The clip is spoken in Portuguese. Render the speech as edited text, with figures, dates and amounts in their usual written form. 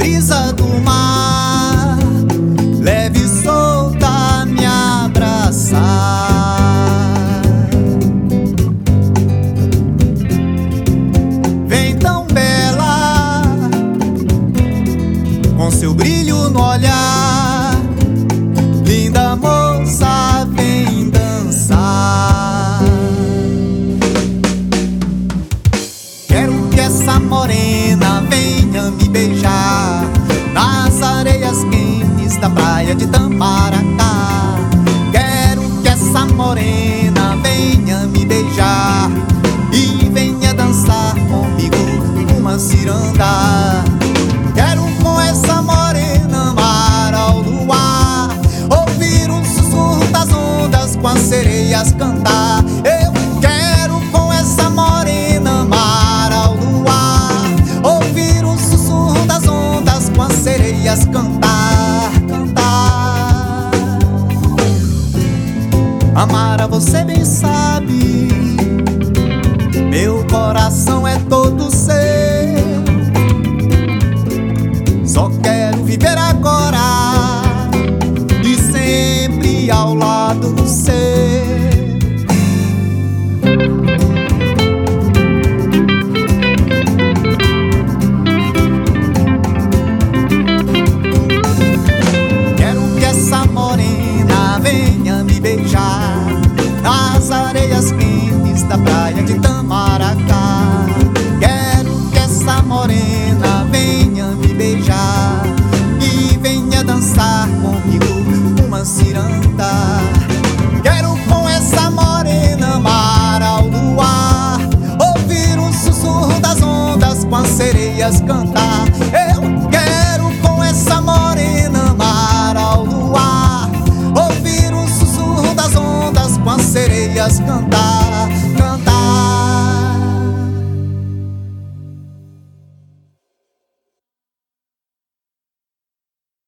brisa do mar, leve e solta me abraçar. Vem tão bela, com seu brilho no olhar, linda moça, vem dançar. Quero que essa morena venha me beijar nas areias quentes da praia de Itamaracá. Quero que essa morena venha me beijar e venha dançar comigo uma ciranda. Quero com essa morena amar ao luar, ouvir o sussurro das ondas com as sereias cantar. Eu quero com essa morena amar ao luar, ouvir o sussurro das ondas com as sereias cantar, cantar. Amar a você bem sabe, meu coração é todo seu. Só quero viver agora e sempre ao lado seu. Quero que essa morena venha me beijar nas areias quentes da praia de Itamaracá. Quero que essa morena venha me beijar e venha dançar comigo uma ciranda. Quero com essa morena amar ao luar, ouvir o sussurro das ondas com as sereias cantar. Eu quero com essa morena amar ao luar, ouvir o sussurro das ondas com as sereias cantar, cantar.